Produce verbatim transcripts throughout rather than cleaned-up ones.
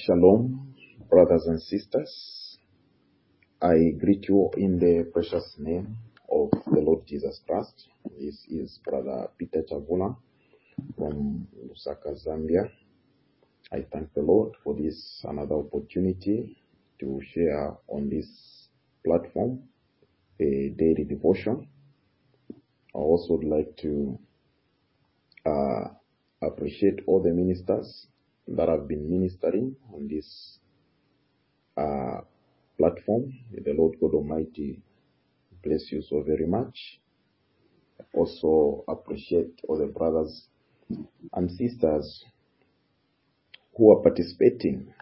Shalom, brothers and sisters. I greet you in the precious name of the Lord Jesus Christ. This is Brother Peter Chavula from Lusaka, Zambia. I thank the Lord for this another opportunity to share on this platform a daily devotion. I also would like to uh, appreciate all the ministers that have been ministering on this uh, platform. May the Lord God Almighty bless you so very much. I also appreciate all the brothers and sisters who are participating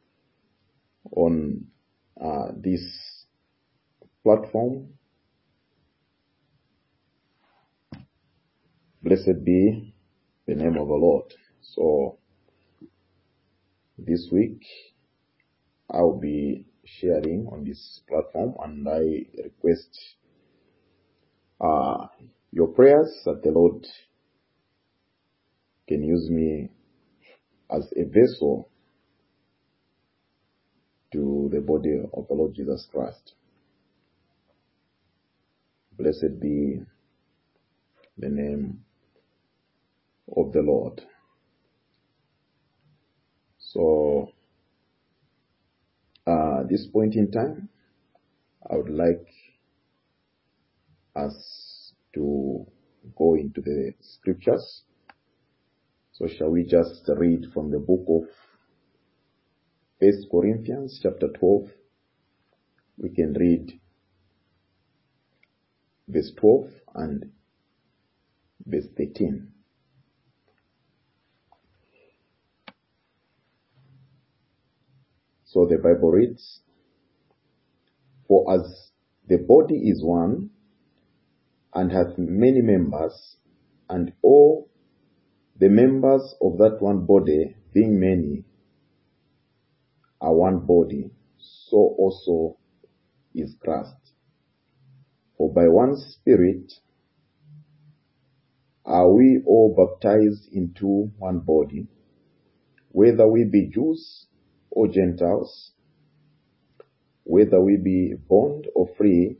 on uh, this platform. Blessed be the name of the Lord. So this week I'll be sharing on this platform, and I request uh, your prayers that the Lord can use me as a vessel to the body of the Lord Jesus Christ. Blessed be the name of the Lord. So, uh, at this point in time, I would like us to go into the scriptures. So shall we just read from the book of First Corinthians chapter twelve. We can read verse twelve and verse thirteen. So the Bible reads, "For as the body is one, and hath many members, and all the members of that one body, being many, are one body, so also is Christ. For by one Spirit are we all baptized into one body, whether we be Jews or Gentiles, whether we be bond or free,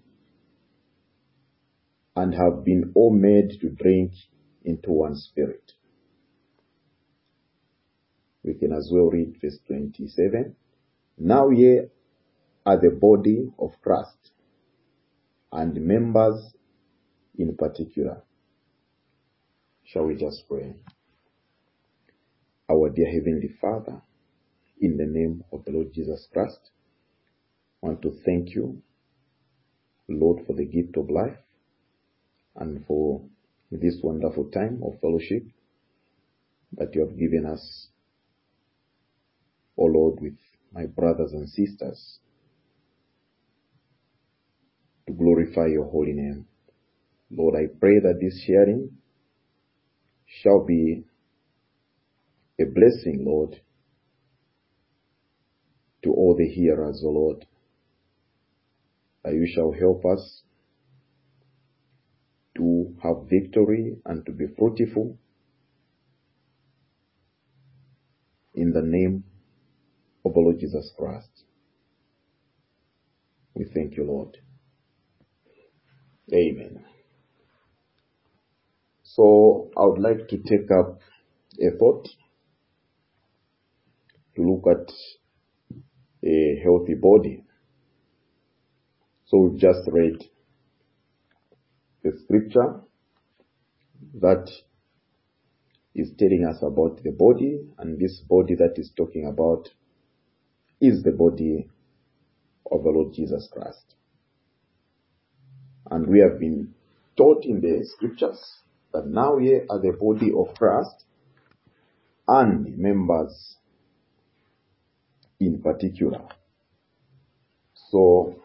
and have been all made to drink into one Spirit." We can as well read verse twenty-seven. "Now ye are the body of Christ, and members in particular." Shall we just pray? Our dear Heavenly Father, in the name of the Lord Jesus Christ, I want to thank you, Lord, for the gift of life and for this wonderful time of fellowship that you have given us, O Lord, with my brothers and sisters, to glorify your holy name. Lord, I pray that this sharing shall be a blessing, Lord, to all the hearers, O Lord, that you shall help us to have victory and to be fruitful in the name of the Lord Jesus Christ. We thank you, Lord. Amen. So I would like to take up a thought to look at a healthy body. So we've just read the scripture that is telling us about the body, and this body that is talking about is the body of the Lord Jesus Christ. And we have been taught in the scriptures that now ye are the body of Christ, and members in particular. So,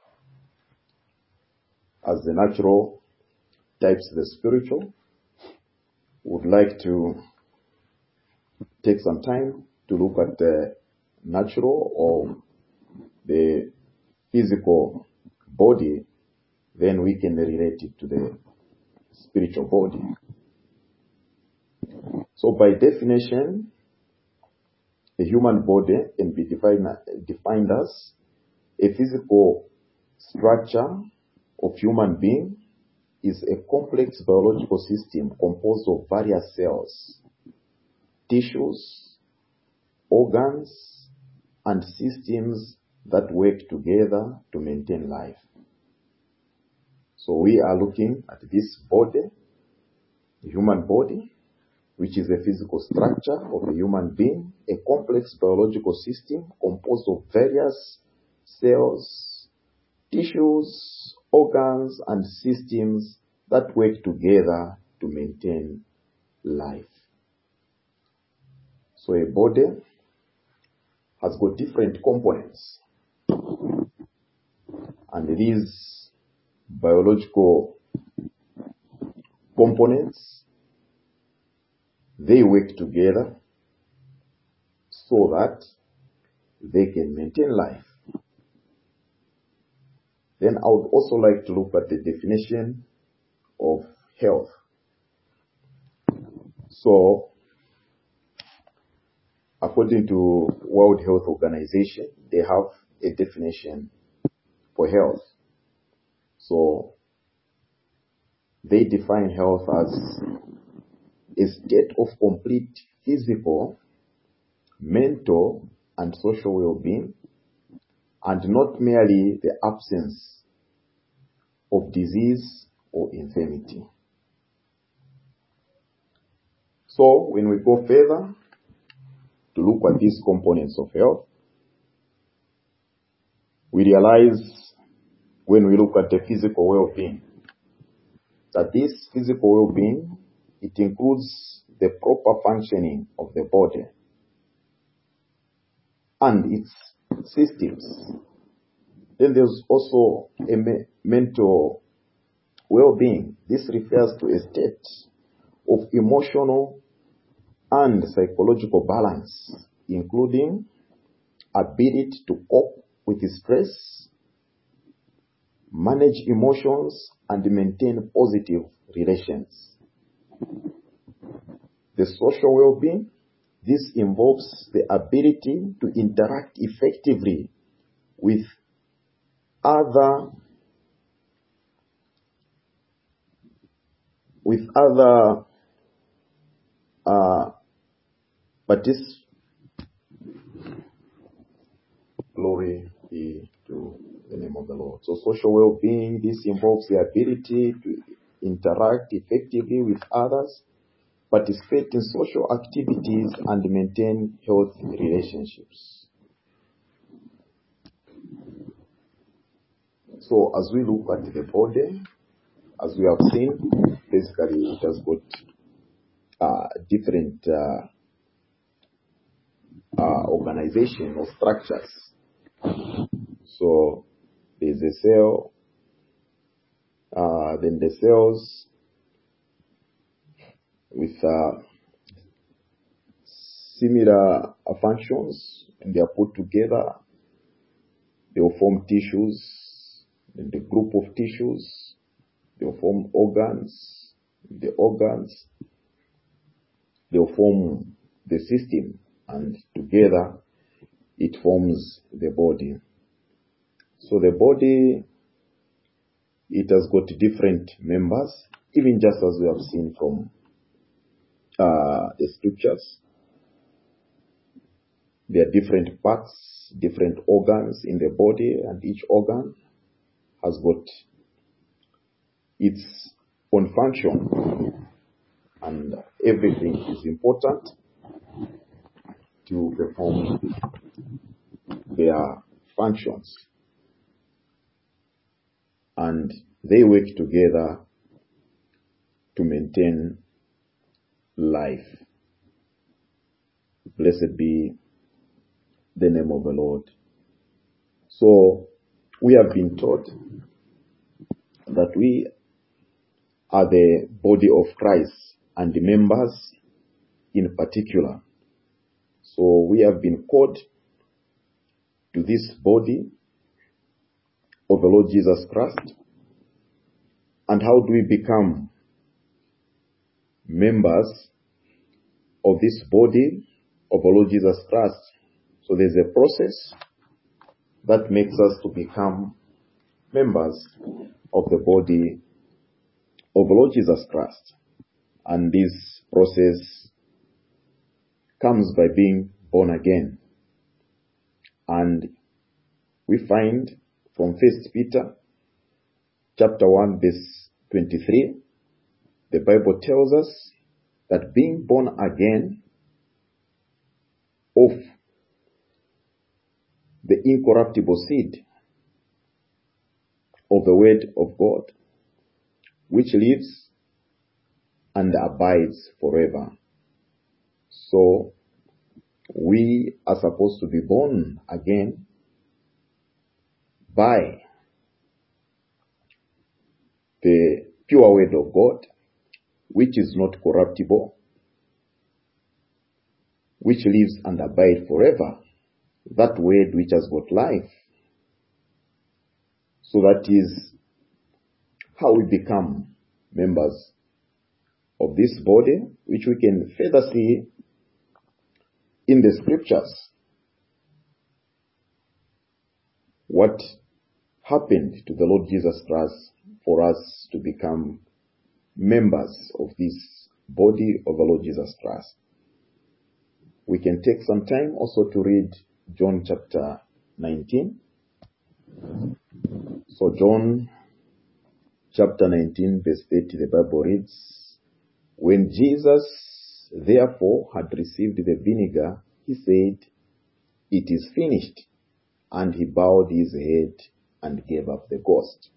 as the natural types the spiritual, would like to take some time to look at the natural or the physical body, then we can relate it to the spiritual body. So by definition, a human body can be defined, defined as a physical structure of human being is a complex biological system composed of various cells, tissues, organs, and systems that work together to maintain life. So we are looking at this body, the human body, which is a physical structure of a human being, a complex biological system composed of various cells, tissues, organs, and systems that work together to maintain life. So a body has got different components, and these biological components, they work together so that they can maintain life. Then I would also like to look at the definition of health. So, according to World Health Organization, they have a definition for health. So, they define health as a state of complete physical, mental, and social well-being, and not merely the absence of disease or infirmity. So, when we go further to look at these components of health, we realize when we look at the physical well-being, that this physical well-being, it includes the proper functioning of the body and its systems. Then there's also a me- mental well-being. This refers to a state of emotional and psychological balance, including ability to cope with stress, manage emotions, and maintain positive relations. The social well-being, this involves the ability to interact effectively with other with other uh, participants. Glory be to the name of the Lord. So social well-being, this involves the ability to interact effectively with others, participate in social activities, and maintain healthy relationships. So as we look at the body, as we have seen, basically it has got uh, different uh, uh, organization or structures. So there's a cell, uh, then the cells with uh, similar uh, functions, and they are put together, they will form tissues, then the group of tissues, they will form organs, the organs, they will form the system, and together it forms the body. So the body, it has got different members, even just as we have seen from uh, the scriptures. There are different parts, different organs in the body, and each organ has got its own function, and everything is important to perform their functions, and they work together to maintain life. Blessed be the name of the Lord. So we have been taught that we are the body of Christ and the members in particular. So we have been called to this body of the Lord Jesus Christ. And how do we become members of this body of the Lord Jesus Christ? So there's a process that makes us to become members of the body of the Lord Jesus Christ. And this process comes by being born again. And we find from First Peter chapter one verse twenty-three, the Bible tells us that being born again of the incorruptible seed of the word of God, which lives and abides forever. So we are supposed to be born again by the pure word of God, which is not corruptible, which lives and abides forever. That word which has got life. So that is how we become members of this body, which we can further see in the scriptures. What happened to the Lord Jesus Christ for us to become members of this body of the Lord Jesus Christ. We can take some time also to read John chapter nineteen. So John chapter nineteen verse thirty, the Bible reads, "When Jesus therefore had received the vinegar, he said, 'It is finished.' And he bowed his head and gave up the ghost."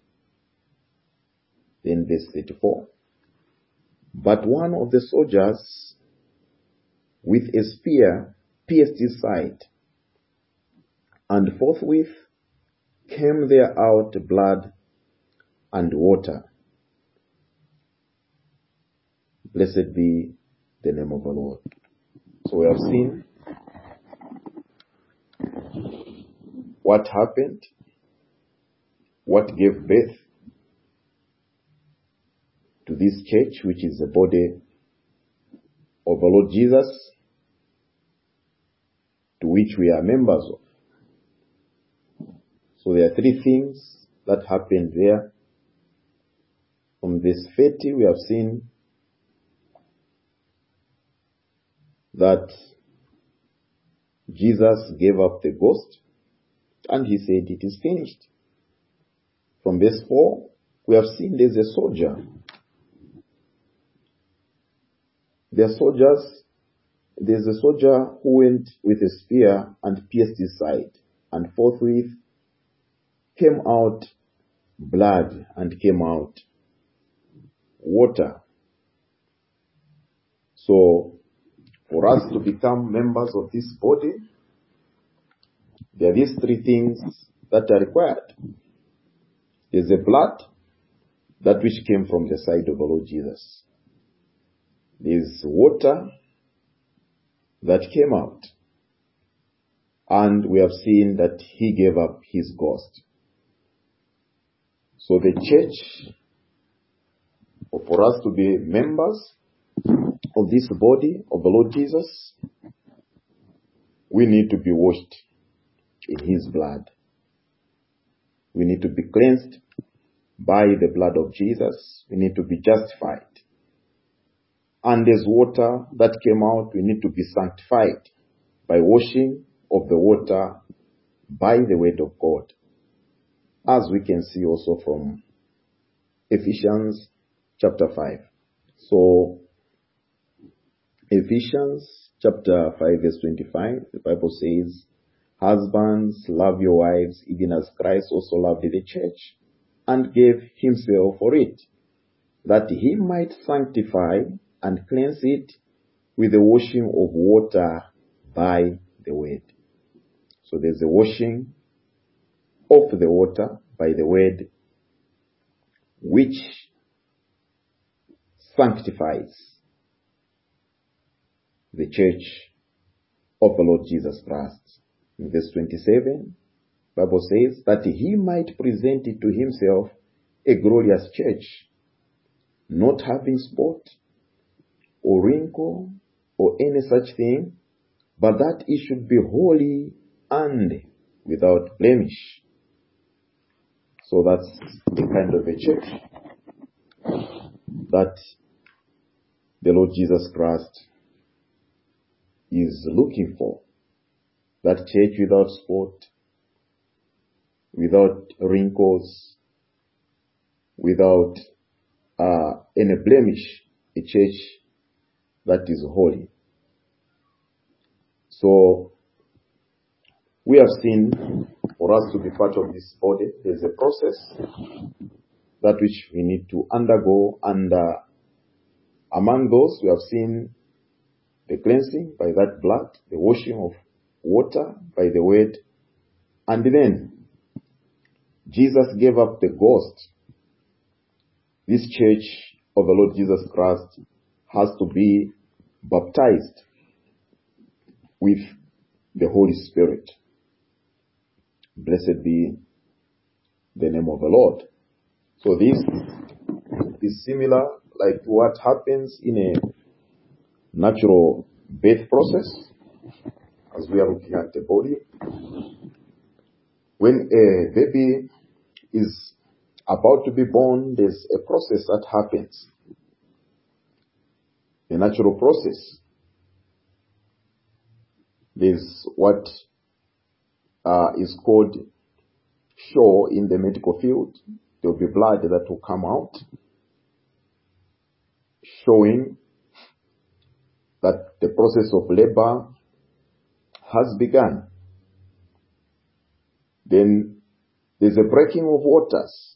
Then verse thirty-four, "But one of the soldiers with a spear pierced his side, and forthwith came there out blood and water." Blessed be the name of the Lord. So we have seen what happened, what gave birth to this church, which is the body of the Lord Jesus, to which we are members of. So there are three things that happened there. From verse thirty, we have seen that Jesus gave up the ghost and he said, "It is finished." From verse four, we have seen there's a soldier. There are soldiers, there's a soldier who went with a spear and pierced his side, and forthwith came out blood and came out water. So, for us to become members of this body, there are these three things that are required. There's the blood, that which came from the side of the Lord Jesus. There's water that came out. And we have seen that he gave up his ghost. So the church, for us to be members of this body of the Lord Jesus, we need to be washed in his blood. We need to be cleansed by the blood of Jesus. We need to be justified. And there's water that came out. We need to be sanctified by washing of the water by the word of God. As we can see also from Ephesians chapter five. So, Ephesians chapter five verse twenty-five, the Bible says, "Husbands, love your wives, even as Christ also loved the church, and gave himself for it, that he might sanctify and cleanse it with the washing of water by the word." So there's a washing of the water by the word, which sanctifies the church of the Lord Jesus Christ. In verse twenty-seven, the Bible says that he might present it to himself a glorious church, not having spot or wrinkle or any such thing, but that it should be holy and without blemish. So that's the kind of a church that the Lord Jesus Christ is looking for. That church without spot, without wrinkles, without uh, any blemish, a church that is holy. So, we have seen, for us to be part of this body, there's a process that which we need to undergo, and uh, among those, we have seen the cleansing by that blood, the washing of water by the word, and then Jesus gave up the ghost. This church of the Lord Jesus Christ has to be baptized with the Holy Spirit. Blessed be the name of the Lord. So this is similar like what happens in a natural birth process, as we are looking at the body. When a baby is about to be born, there's a process that happens. The natural process. There's what uh, is called show in the medical field. There will be blood that will come out, showing that the process of labor has begun. Then there's a breaking of waters.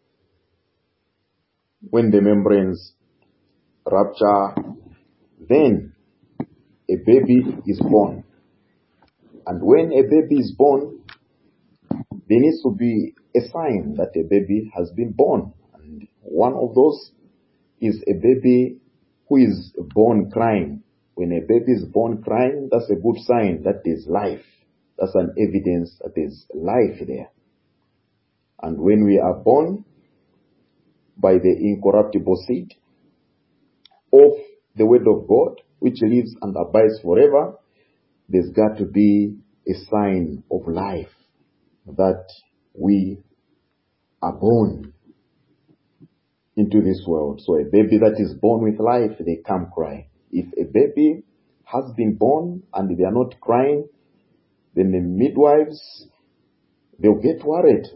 When the membranes rupture, then a baby is born. And when a baby is born, there needs to be a sign that a baby has been born. And one of those is a baby who is born crying. When a baby is born crying, that's a good sign that there's life. That's an evidence that there's life there. And when we are born by the incorruptible seed of the word of God, which lives and abides forever, there's got to be a sign of life that we are born into this world. So a baby that is born with life, they come crying. If a baby has been born and they are not crying, then the midwives, they'll get worried.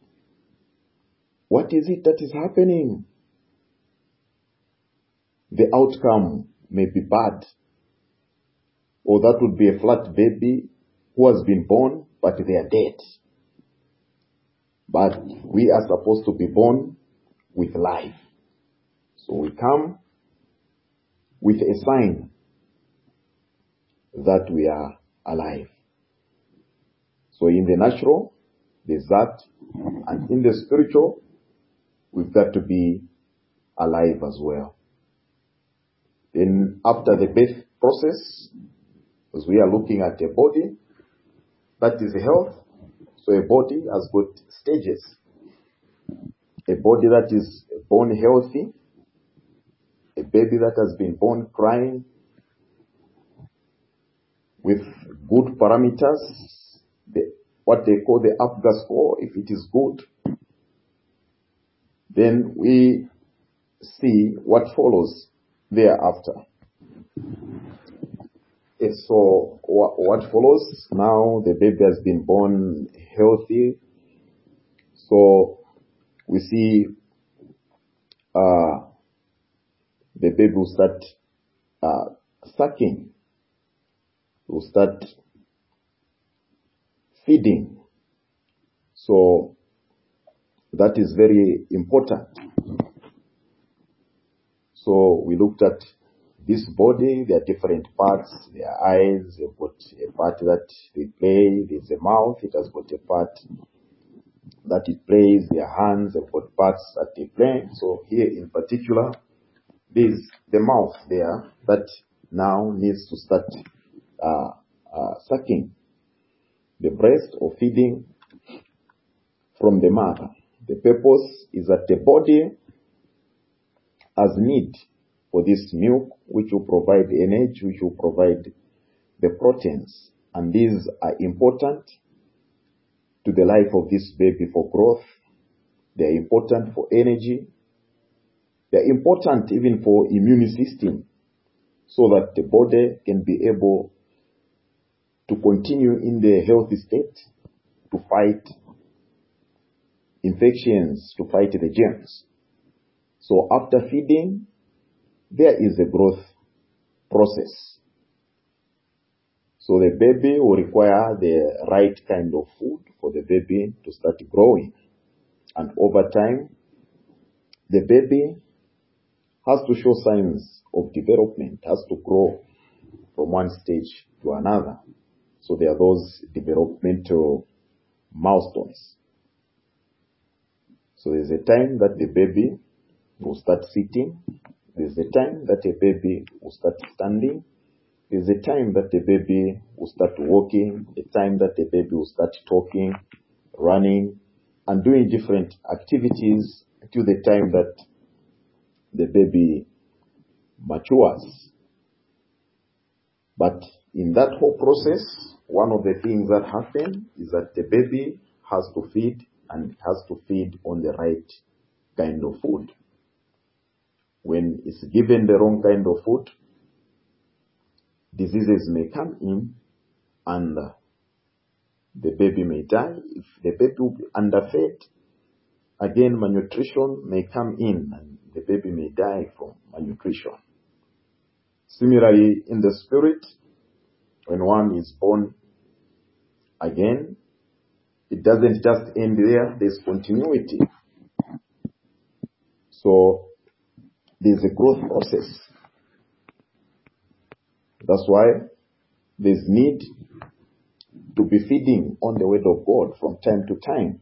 What is it that is happening? The outcome may be bad. Or that would be a flat baby who has been born, but they are dead. But we are supposed to be born with life. So we come with a sign that we are alive. So in the natural, there's that. And in the spiritual, we've got to be alive as well. Then after the birth process, as we are looking at a body, that is health. So a body has got stages. A body that is born healthy, a baby that has been born crying, with good parameters, the, what they call the APGAR score, if it is good, then we see what follows thereafter. So what follows now, the baby has been born healthy. So we see uh, the baby will start uh, sucking, will start feeding. So that is very important. So we looked at this body, there are different parts. There are eyes, they've got a part that they play, there's a mouth, it has got a part that it plays, their hands, they've got parts that they play. So here in particular, there's the mouth there that now needs to start uh, uh, sucking the breast or feeding from the mother. The purpose is that the body has need for this milk, which will provide energy, which will provide the proteins, and these are important to the life of this baby for growth. They are important for energy. They are important even for immune system, so that the body can be able to continue in the healthy state to fight infections, to fight the germs. So after feeding, there is a growth process. So the baby will require the right kind of food for the baby to start growing. And over time, the baby has to show signs of development, has to grow from one stage to another. So there are those developmental milestones. So there's a time that the baby will start sitting. There's a time that a baby will start standing. There's a time that the baby will start walking, a time that the baby will start talking, running, and doing different activities until the time that the baby matures. But in that whole process, one of the things that happen is that the baby has to feed, and has to feed on the right kind of food. When it's given the wrong kind of food, diseases may come in, and the baby may die. If the baby will be underfed, again malnutrition may come in, and the baby may die from malnutrition. Similarly, in the spirit, when one is born again, it doesn't just end there, there's continuity. So there's a growth process. That's why there's need to be feeding on the word of God from time to time.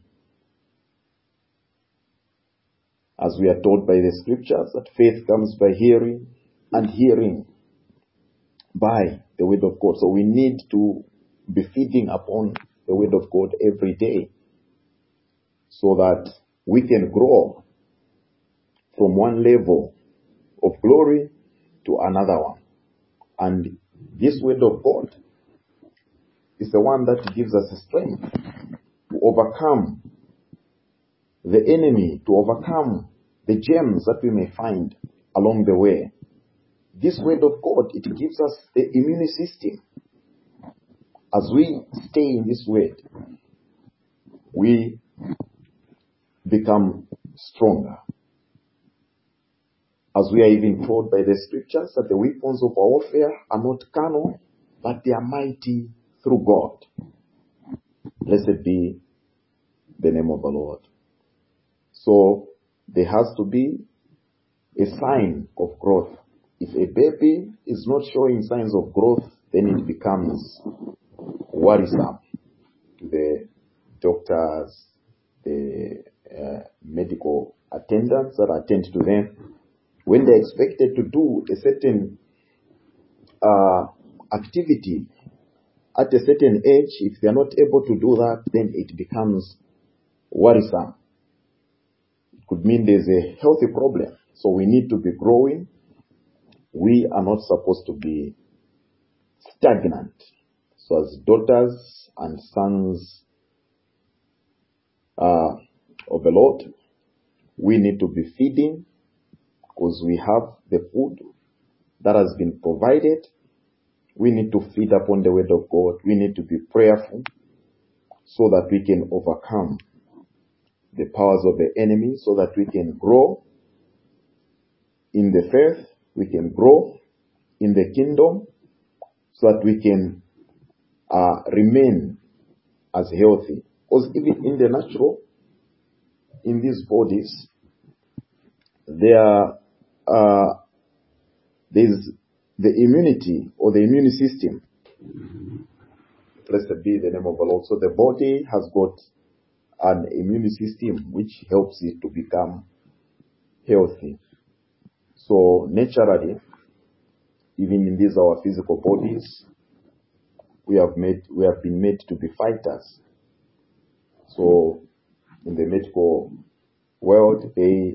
As we are taught by the scriptures, that faith comes by hearing, and hearing by the word of God. So we need to be feeding upon the word of God every day, so that we can grow from one level of glory to another one. And this word of God is the one that gives us strength to overcome the enemy, to overcome the gems that we may find along the way. This word of God, it gives us the immune system. As we stay in this word, we become stronger. As we are even told by the scriptures that the weapons of our warfare are not carnal, but they are mighty through God. Blessed be the name of the Lord. So there has to be a sign of growth. If a baby is not showing signs of growth, then it becomes worrisome to the doctors, the uh, medical attendants that attend to them. When they're expected to do a certain uh, activity at a certain age, if they're not able to do that, then it becomes worrisome. It could mean there's a healthy problem. So we need to be growing. We are not supposed to be stagnant. So as daughters and sons uh, of the Lord, we need to be feeding, because we have the food that has been provided. We need to feed upon the word of God. We need to be prayerful so that we can overcome the powers of the enemy, so that we can grow in the faith, we can grow in the kingdom, so that we can uh, remain as healthy. Because even in the natural, in these bodies, there uh, there's the immunity or the immune system. Blessed be the name of the Lord. So the body has got an immune system which helps it to become healthy. So naturally, even in these our physical bodies, we have made we have been made to be fighters. So in the medical world, they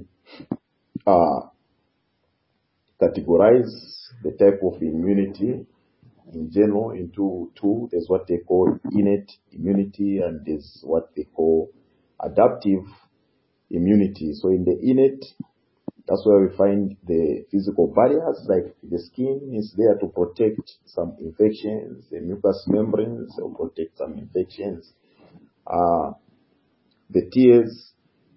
uh, categorize the type of immunity in general into two. There's what they call innate immunity, and there's what they call adaptive immunity. So in the innate, that's where we find the physical barriers, like the skin is there to protect some infections, the mucous membranes will protect some infections. Uh, the tears,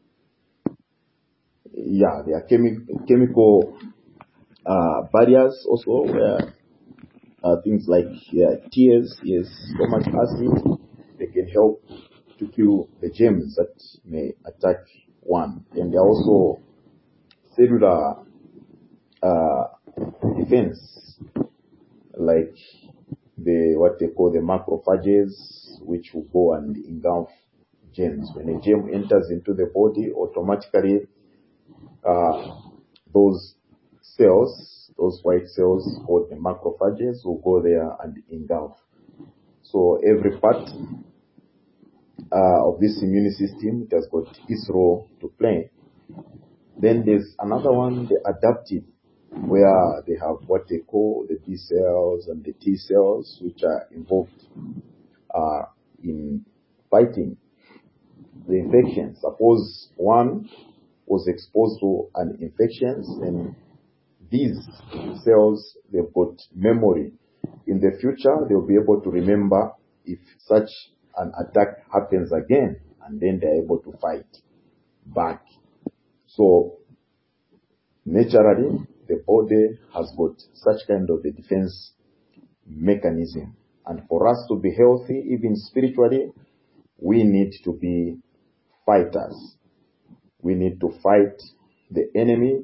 yeah, there are chemi- chemical uh, barriers also, where uh, things like yeah, tears, yes, stomach acid, they can help to kill the germs that may attack one. And there are also cellular uh, defense, like the what they call the macrophages, which will go and engulf germs. When a germ enters into the body, automatically uh, those cells, those white cells called the macrophages, will go there and engulf. So every part uh, of this immune system, it has got its role to play. Then there's another one, the adaptive, where they have what they call the B cells and the T cells, which are involved uh, in fighting the infection. Suppose one was exposed to an infection, and these cells, they've got memory. In the future, they'll be able to remember if such an attack happens again, and then they're able to fight back. So naturally, the body has got such kind of a defense mechanism. And for us to be healthy, even spiritually, we need to be fighters. We need to fight the enemy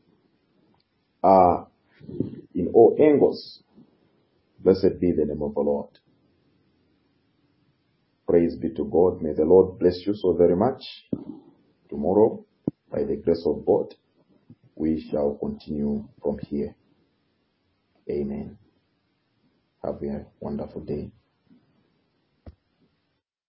uh, in all angles. Blessed be the name of the Lord. Praise be to God. May the Lord bless you so very much. Tomorrow, by the grace of God, we shall continue from here. Amen. Have a wonderful day.